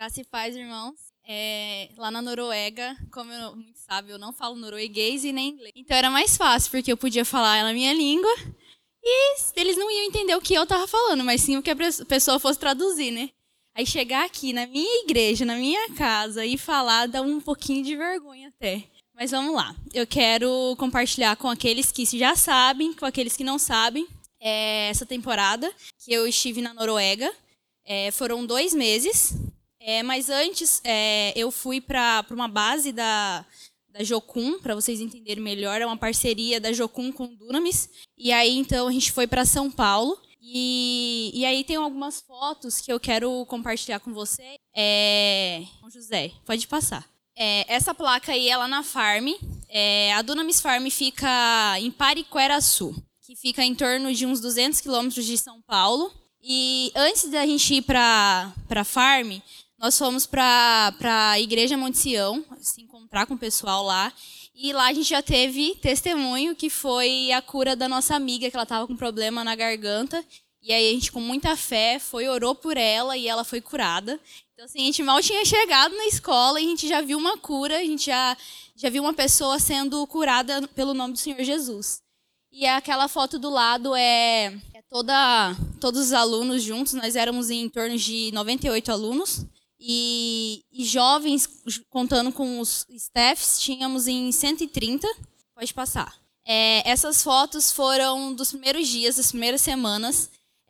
Graça e paz, irmãos. Lá na Noruega, como muito sabe, eu não falo norueguês e nem inglês. Então era mais fácil, porque eu podia falar na minha língua e eles não iam entender o que eu tava falando, mas sim o que a pessoa fosse traduzir, né? Aí chegar aqui na minha igreja, na minha casa e falar dá um pouquinho de vergonha até. Mas vamos lá. Eu quero compartilhar com aqueles que já sabem, com aqueles que não sabem, essa temporada que eu estive na Noruega. Foram 2 meses. Mas antes, eu fui para uma base da Jocum, para vocês entenderem melhor. É uma parceria da Jocum com o Dunamis. E aí, então, a gente foi para São Paulo. E aí tem algumas fotos que eu quero compartilhar com você. José, pode passar. Essa placa aí é lá na Farm. A Dunamis Farm fica em Pariqueraçu, que fica em torno de uns 200 quilômetros de São Paulo. E antes da gente ir para a Farm, nós fomos para a Igreja Monte Sião, se encontrar com o pessoal lá. E lá a gente já teve testemunho que foi a cura da nossa amiga, que ela estava com problema na garganta. E aí a gente, com muita fé, orou por ela e ela foi curada. Então, assim, a gente mal tinha chegado na escola e a gente já viu uma cura, a gente já viu uma pessoa sendo curada pelo nome do Senhor Jesus. E aquela foto do lado todos os alunos juntos. Nós éramos em torno de 98 alunos. E jovens, contando com os staffs, tínhamos em 130. Pode passar. Essas fotos foram dos primeiros dias, das primeiras semanas.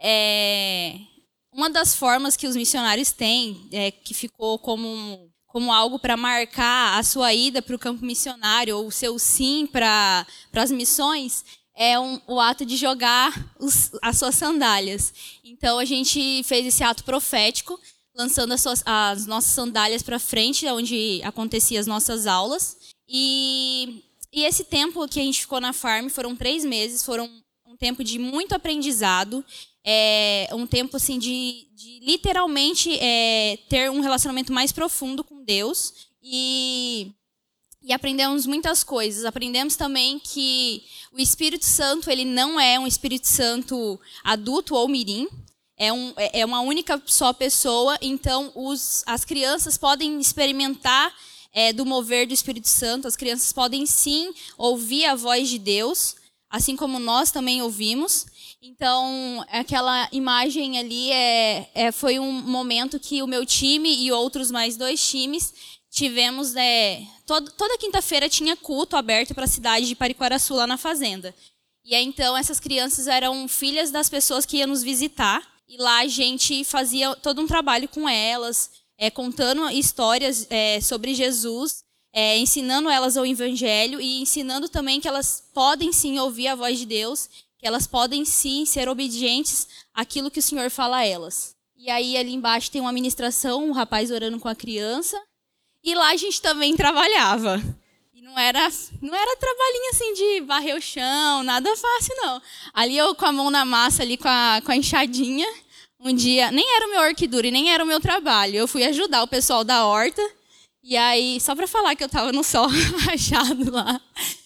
Uma das formas que os missionários têm, que ficou como algo para marcar a sua ida para o campo missionário, ou o seu sim para as missões, o ato de jogar as suas sandálias. Então, a gente fez esse ato profético, lançando as nossas sandálias para frente, onde aconteciam as nossas aulas. E esse tempo que a gente ficou na Farm foram 3 meses, foram um tempo de muito aprendizado, um tempo assim, de literalmente ter um relacionamento mais profundo com Deus. E aprendemos muitas coisas. Aprendemos também que o Espírito Santo, ele não é um Espírito Santo adulto ou mirim. É uma única só pessoa. Então, as crianças podem experimentar do mover do Espírito Santo. As crianças podem, sim, ouvir a voz de Deus, assim como nós também ouvimos. Então, aquela imagem ali foi um momento que o meu time e outros mais 2 times tivemos. Toda quinta-feira tinha culto aberto para a cidade de Pariqueraçu, lá na fazenda. E aí, então, essas crianças eram filhas das pessoas que iam nos visitar. E lá a gente fazia todo um trabalho com elas, contando histórias sobre Jesus, ensinando elas ao Evangelho e ensinando também que elas podem sim ouvir a voz de Deus, que elas podem sim ser obedientes àquilo que o Senhor fala a elas. E aí ali embaixo tem uma ministração, um rapaz orando com a criança. E lá a gente também trabalhava. E não era trabalhinho assim de varrer o chão, nada fácil não. Ali eu com a mão na massa, ali com a enxadinha. Um dia, nem era o meu workdure, nem era o meu trabalho. Eu fui ajudar o pessoal da horta. E aí, só para falar que eu estava no sol rachado lá.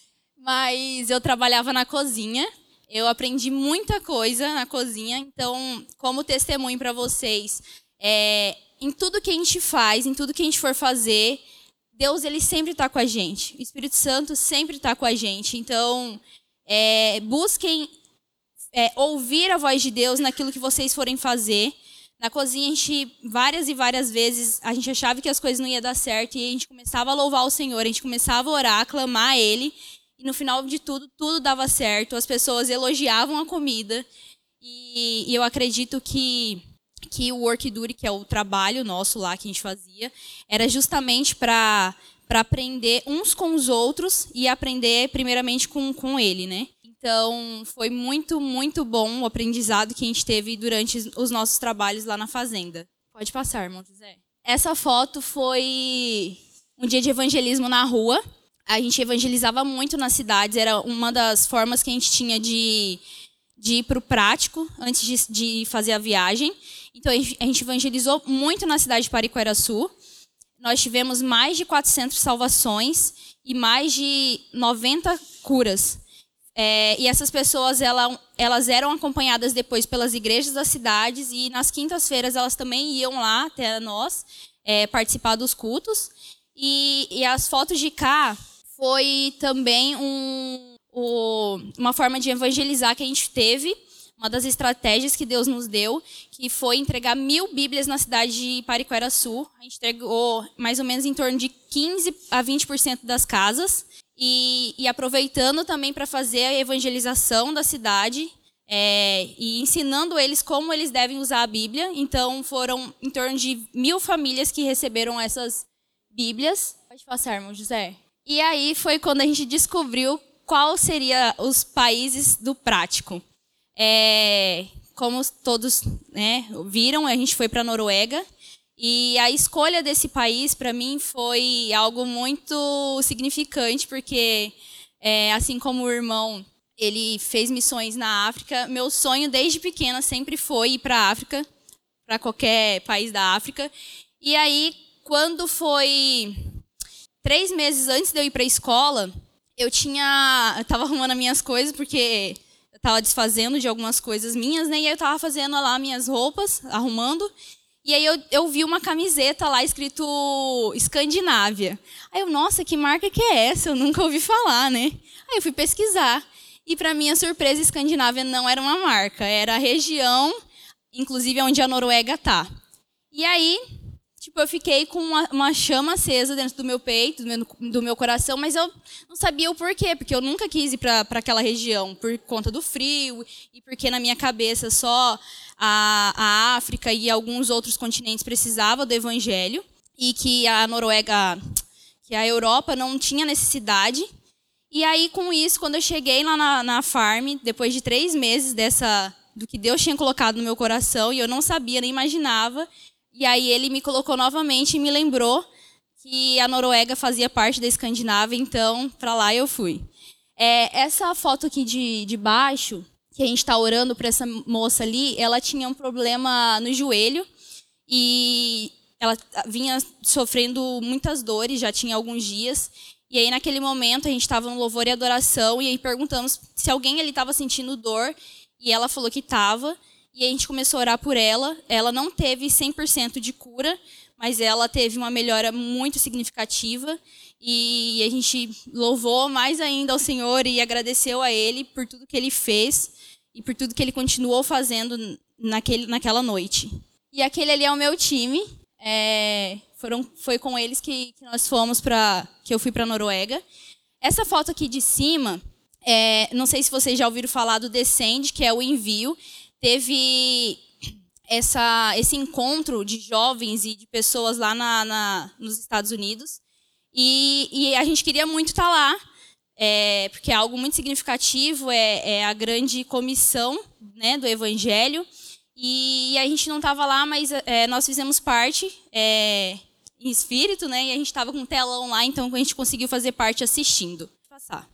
Mas eu trabalhava na cozinha. Eu aprendi muita coisa na cozinha. Então, como testemunho para vocês, em tudo que a gente faz, em tudo que a gente for fazer, Deus, ele sempre está com a gente. O Espírito Santo sempre está com a gente. Então, busquem ouvir a voz de Deus naquilo que vocês forem fazer. Na cozinha, a gente, várias e várias vezes, a gente achava que as coisas não iam dar certo e a gente começava a louvar o Senhor, a gente começava a orar, a clamar a Ele. E no final de tudo dava certo. As pessoas elogiavam a comida. E eu acredito que o workdure, que é o trabalho nosso lá que a gente fazia, era justamente para aprender uns com os outros e aprender primeiramente com Ele, né? Então, foi muito, muito bom o aprendizado que a gente teve durante os nossos trabalhos lá na fazenda. Pode passar, irmão José. Essa foto foi um dia de evangelismo na rua. A gente evangelizava muito nas cidades. Era uma das formas que a gente tinha de ir para o prático antes de fazer a viagem. Então, a gente evangelizou muito na cidade de Pariqueraçu. Nós tivemos mais de 400 salvações e mais de 90 curas. E essas pessoas, elas eram acompanhadas depois pelas igrejas das cidades e nas quintas-feiras elas também iam lá até nós participar dos cultos. E as fotos de cá foi também uma forma de evangelizar que a gente teve, uma das estratégias que Deus nos deu, que foi entregar 1000 Bíblias na cidade de Pariquera-Sul. A gente entregou mais ou menos em torno de 15 a 20% das casas. E aproveitando também para fazer a evangelização da cidade e ensinando eles como eles devem usar a Bíblia. Então, foram em torno de 1000 famílias que receberam essas Bíblias. Pode passar, irmão José. E aí foi quando a gente descobriu qual seria os países do prático. Como todos viram, a gente foi para a Noruega. E a escolha desse país, para mim, foi algo muito significante, porque, assim como o irmão, ele fez missões na África, meu sonho desde pequena sempre foi ir para a África, para qualquer país da África. E aí, quando foi 3 meses antes de eu ir para a escola, eu estava arrumando as minhas coisas, porque eu estava desfazendo de algumas coisas minhas, né? E aí eu estava fazendo lá minhas roupas, arrumando. E aí eu vi uma camiseta lá escrito Escandinávia. Aí eu, nossa, que marca que é essa? Eu nunca ouvi falar, né? Aí eu fui pesquisar. E para minha surpresa, Escandinávia não era uma marca, era a região, inclusive onde a Noruega tá. E aí, eu fiquei com uma chama acesa dentro do meu peito, do meu coração, mas eu não sabia o porquê, porque eu nunca quis ir para aquela região, por conta do frio, e porque na minha cabeça só a África e alguns outros continentes precisavam do evangelho, e que a Noruega, que a Europa não tinha necessidade. E aí, com isso, quando eu cheguei lá na farm, depois de 3 meses do que Deus tinha colocado no meu coração, e eu não sabia, nem imaginava, e aí ele me colocou novamente e me lembrou que a Noruega fazia parte da Escandinávia, então para lá eu fui. Essa foto aqui de baixo, que a gente está orando para essa moça ali, ela tinha um problema no joelho e ela vinha sofrendo muitas dores, já tinha alguns dias. E aí naquele momento a gente estava no louvor e adoração e aí perguntamos se alguém ali estava sentindo dor e ela falou que estava. E a gente começou a orar por ela. Ela não teve 100% de cura, mas ela teve uma melhora muito significativa. E a gente louvou mais ainda ao Senhor e agradeceu a Ele por tudo que Ele fez e por tudo que Ele continuou fazendo naquela noite. E aquele ali é o meu time. Foi com eles que nós fomos que eu fui para a Noruega. Essa foto aqui de cima, não sei se vocês já ouviram falar do Descend, que é o envio. Teve esse encontro de jovens e de pessoas lá nos Estados Unidos. E a gente queria muito estar lá, porque é algo muito significativo, é a grande comissão, né, do Evangelho. E a gente não estava lá, mas nós fizemos parte em espírito, né, e a gente estava com um telão lá, então a gente conseguiu fazer parte assistindo. Vou passar.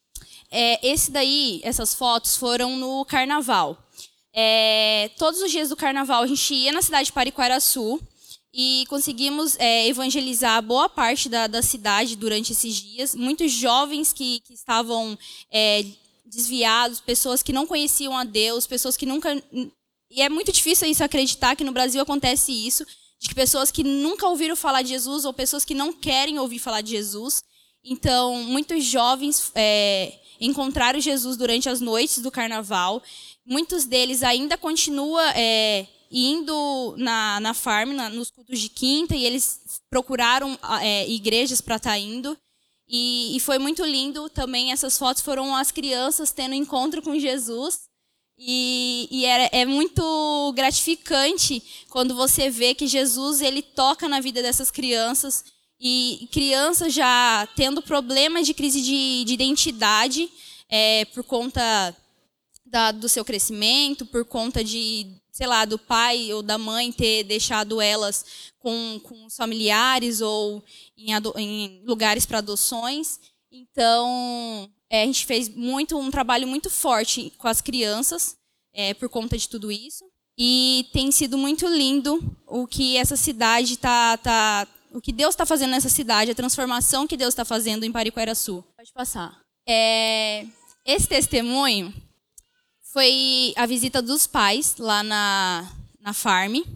Essas fotos foram no Carnaval. Todos os dias do Carnaval a gente ia na cidade de Pariquera-Sul e conseguimos evangelizar boa parte da cidade durante esses dias. Muitos jovens que estavam desviados, pessoas que não conheciam a Deus, pessoas que nunca... E é muito difícil isso acreditar que no Brasil acontece isso, de que pessoas que nunca ouviram falar de Jesus ou pessoas que não querem ouvir falar de Jesus. Então, muitos jovens encontraram Jesus durante as noites do Carnaval. Muitos deles ainda continuam indo na farm, nos cultos de quinta, e eles procuraram igrejas para estar indo. E foi muito lindo também, essas fotos foram as crianças tendo encontro com Jesus. E é muito gratificante quando você vê que Jesus ele toca na vida dessas crianças. E crianças já tendo problemas de crise de identidade por conta do seu crescimento, por conta do pai ou da mãe ter deixado elas com os familiares ou em lugares para adoções. Então, a gente fez um trabalho muito forte com as crianças por conta de tudo isso. E tem sido muito lindo o que essa cidade o que Deus está fazendo nessa cidade, a transformação que Deus está fazendo em Pariquera-Sul. Pode passar. Esse testemunho foi a visita dos pais lá na farm.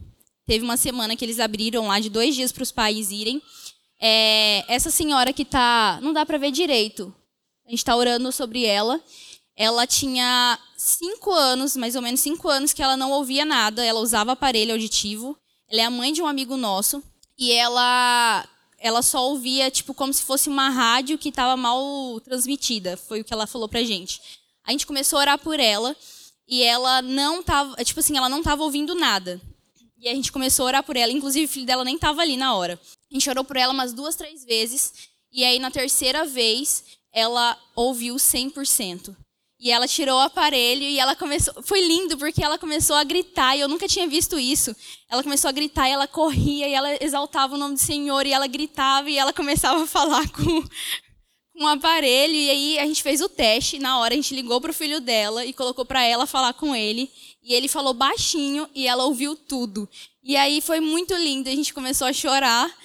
Teve uma semana que eles abriram lá de 2 dias para os pais irem. Essa senhora que tá... Não dá para ver direito. A gente está orando sobre ela. Ela tinha 5 anos, mais ou menos 5 anos, que ela não ouvia nada. Ela usava aparelho auditivo. Ela é a mãe de um amigo nosso. E ela só ouvia, tipo, como se fosse uma rádio que estava mal transmitida. Foi o que ela falou pra gente. A gente começou a orar por ela. E ela não tava... Tipo assim, ela não estava ouvindo nada. E a gente começou a orar por ela. Inclusive, o filho dela nem estava ali na hora. A gente orou por ela umas 2, 3 vezes. E aí, na terceira vez, ela ouviu 100%. E ela tirou o aparelho e ela começou... Foi lindo, porque ela começou a gritar. E eu nunca tinha visto isso. Ela começou a gritar e ela corria. E ela exaltava o nome do Senhor. E ela gritava e ela começava a falar com o aparelho. E aí, a gente fez o teste. Na hora, a gente ligou para o filho dela e colocou para ela falar com ele. E ele falou baixinho e ela ouviu tudo. E aí foi muito lindo, a gente começou a chorar.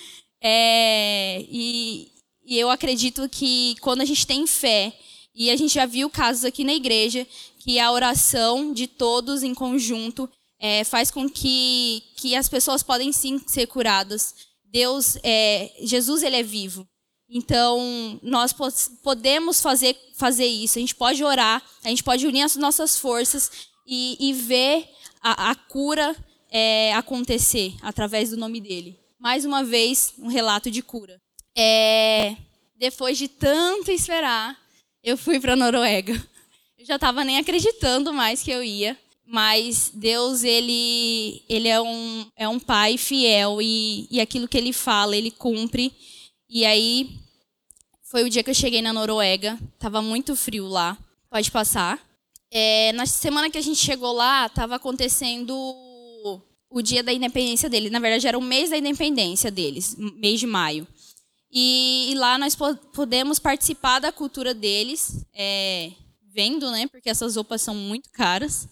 E eu acredito que quando a gente tem fé, e a gente já viu casos aqui na igreja, que a oração de todos em conjunto faz com que as pessoas podem sim ser curadas. Jesus, ele é vivo. Então, nós podemos fazer isso. A gente pode orar, a gente pode unir as nossas forças e ver a cura acontecer através do nome dele. Mais uma vez, um relato de cura. Depois de tanto esperar, eu fui para a Noruega. Eu já estava nem acreditando mais que eu ia, mas Deus, ele é um pai fiel e aquilo que ele fala, ele cumpre. E aí, foi o dia que eu cheguei na Noruega, estava muito frio lá, pode passar. Na semana que a gente chegou lá, estava acontecendo o dia da independência deles. Na verdade, era o mês da independência deles, mês de maio. E lá nós podemos participar da cultura deles, vendo, né? Porque essas roupas são muito caras.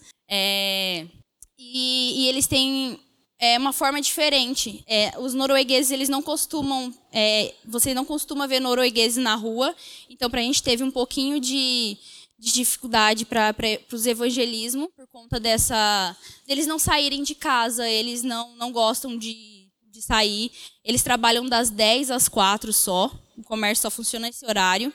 E eles têm uma forma diferente. Os noruegueses, eles não costumam... você não costuma ver noruegueses na rua. Então, para a gente teve um pouquinho de dificuldade para os evangelismos, por conta deles não saírem de casa, eles não gostam de sair. Eles trabalham das 10 às 4 só, o comércio só funciona nesse horário.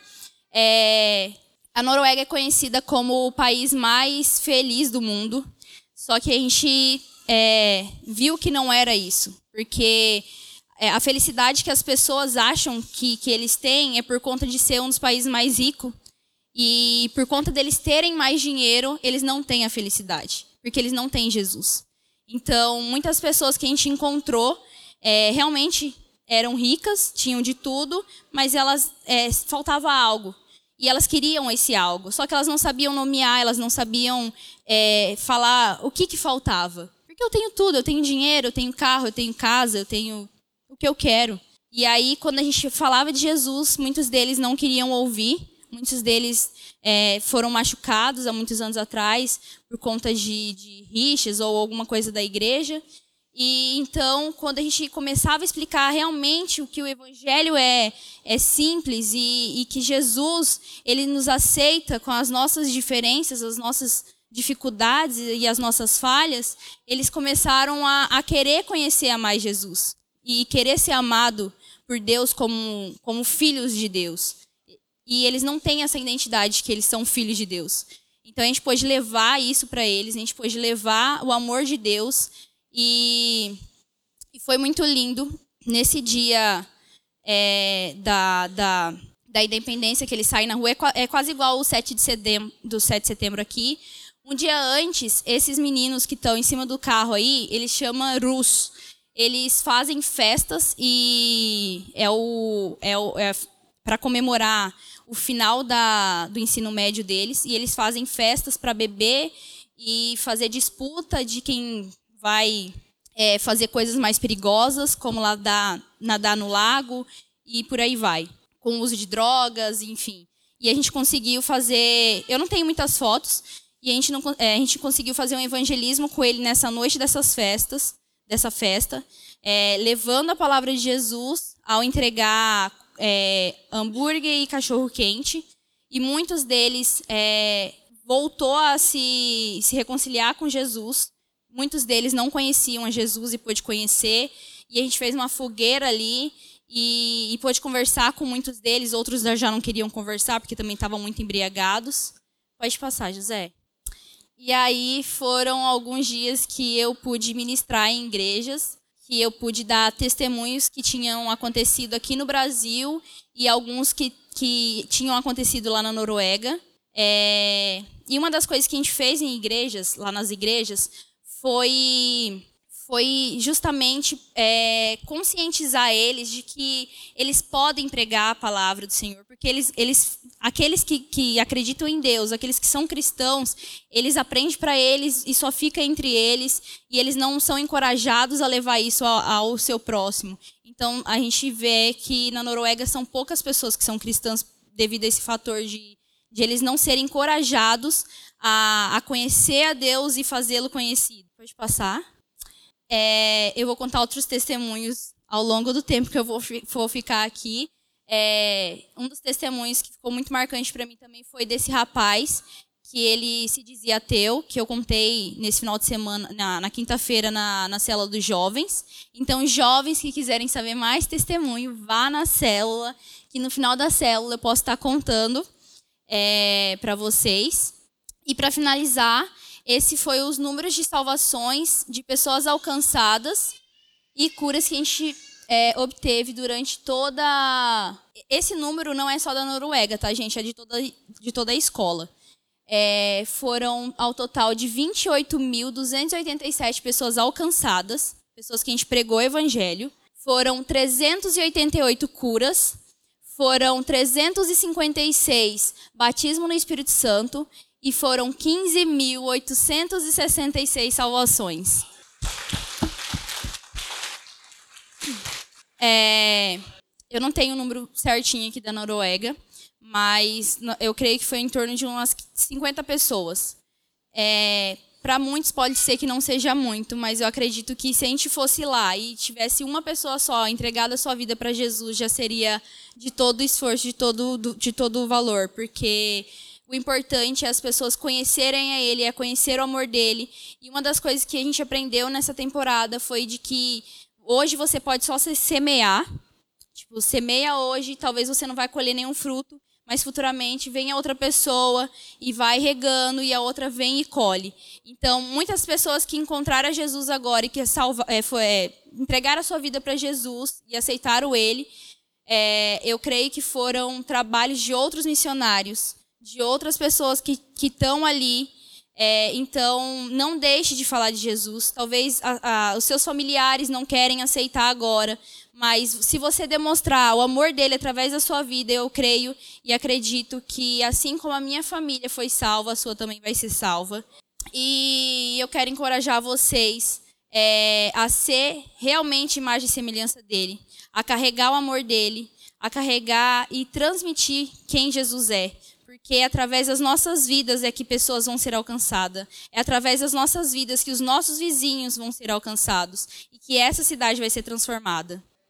A Noruega é conhecida como o país mais feliz do mundo, só que a gente viu que não era isso, porque a felicidade que as pessoas acham que eles têm é por conta de ser um dos países mais ricos. E por conta deles terem mais dinheiro, eles não têm a felicidade, porque eles não têm Jesus. Então, muitas pessoas que a gente encontrou realmente eram ricas, tinham de tudo, mas elas faltava algo. E elas queriam esse algo, só que elas não sabiam nomear, elas não sabiam falar o que faltava. Porque eu tenho tudo, eu tenho dinheiro, eu tenho carro, eu tenho casa, eu tenho o que eu quero. E aí, quando a gente falava de Jesus, muitos deles não queriam ouvir. Muitos deles foram machucados há muitos anos atrás por conta de rixas ou alguma coisa da igreja. E então, quando a gente começava a explicar realmente o que o evangelho é simples e que Jesus, ele nos aceita com as nossas diferenças, as nossas dificuldades e as nossas falhas, eles começaram a querer conhecer a mais Jesus e querer ser amado por Deus como filhos de Deus. E eles não têm essa identidade que eles são filhos de Deus. Então, a gente pôde levar isso para eles, a gente pôde levar o amor de Deus. E foi muito lindo. Nesse dia da independência, que eles saem na rua, é quase igual o 7 de setembro aqui. Um dia antes, esses meninos que estão em cima do carro aí, eles chamam Rus. Eles fazem festas e para comemorar o final do ensino médio deles, e eles fazem festas para beber e fazer disputa de quem vai fazer coisas mais perigosas, como nadar no lago e por aí vai, com o uso de drogas, enfim. E a gente conseguiu fazer... Eu não tenho muitas fotos, e a gente conseguiu fazer um evangelismo com ele nessa noite dessa festa, levando a palavra de Jesus ao entregar hambúrguer e cachorro quente, e muitos deles voltou a se reconciliar com Jesus, muitos deles não conheciam a Jesus e pôde conhecer. E a gente fez uma fogueira ali e pôde conversar com muitos deles. Outros já não queriam conversar porque também estavam muito embriagados. Pode passar, José. E aí foram alguns dias que eu pude ministrar em igrejas, que eu pude dar testemunhos que tinham acontecido aqui no Brasil e alguns que tinham acontecido lá na Noruega. E uma das coisas que a gente fez em igrejas, lá nas igrejas, foi justamente conscientizar eles de que eles podem pregar a palavra do Senhor, porque aqueles que acreditam em Deus, aqueles que são cristãos, eles aprendem para eles e só fica entre eles, e eles não são encorajados a levar isso ao seu próximo. Então, a gente vê que na Noruega são poucas pessoas que são cristãs devido a esse fator de eles não serem encorajados a conhecer a Deus e fazê-lo conhecido. Pode passar. Eu vou contar outros testemunhos ao longo do tempo que eu vou ficar aqui. Um dos testemunhos que ficou muito marcante para mim também foi desse rapaz, que ele se dizia ateu, que eu contei nesse final de semana, na quinta-feira, na célula dos jovens. Então, jovens que quiserem saber mais testemunho, vá na célula, que no final da célula eu posso estar contando para vocês. E para finalizar, esse foi os números de salvações de pessoas alcançadas e curas que a gente obteve durante toda... Esse número não é só da Noruega, tá, gente? É de toda a escola. Foram ao total de 28.287 pessoas alcançadas, pessoas que a gente pregou o evangelho. Foram 388 curas, foram 356 batismo no Espírito Santo e foram 15.866 salvações. Eu não tenho o número certinho aqui da Noruega, mas eu creio que foi em torno de umas 50 pessoas. Para muitos pode ser que não seja muito, mas eu acredito que se a gente fosse lá e tivesse uma pessoa só entregada a sua vida para Jesus, já seria de todo o esforço, de todo o valor, porque o importante é as pessoas conhecerem a Ele, conhecer o amor dEle. E uma das coisas que a gente aprendeu nessa temporada foi de que hoje você pode só semear. Tipo, semeia hoje, talvez você não vai colher nenhum fruto, mas futuramente vem a outra pessoa e vai regando e a outra vem e colhe. Então, muitas pessoas que encontraram Jesus agora e que entregaram a sua vida para Jesus e aceitaram Ele, eu creio que foram trabalhos de outros missionários, de outras pessoas que estão ali. Então, não deixe de falar de Jesus. Talvez os seus familiares não querem aceitar agora, mas se você demonstrar o amor dele através da sua vida, eu creio e acredito que assim como a minha família foi salva, a sua também vai ser salva. E eu quero encorajar vocês a ser realmente imagem e semelhança dele, a carregar o amor dele, a carregar e transmitir quem Jesus é. Porque é através das nossas vidas que pessoas vão ser alcançadas. É através das nossas vidas que os nossos vizinhos vão ser alcançados. E que essa cidade vai ser transformada.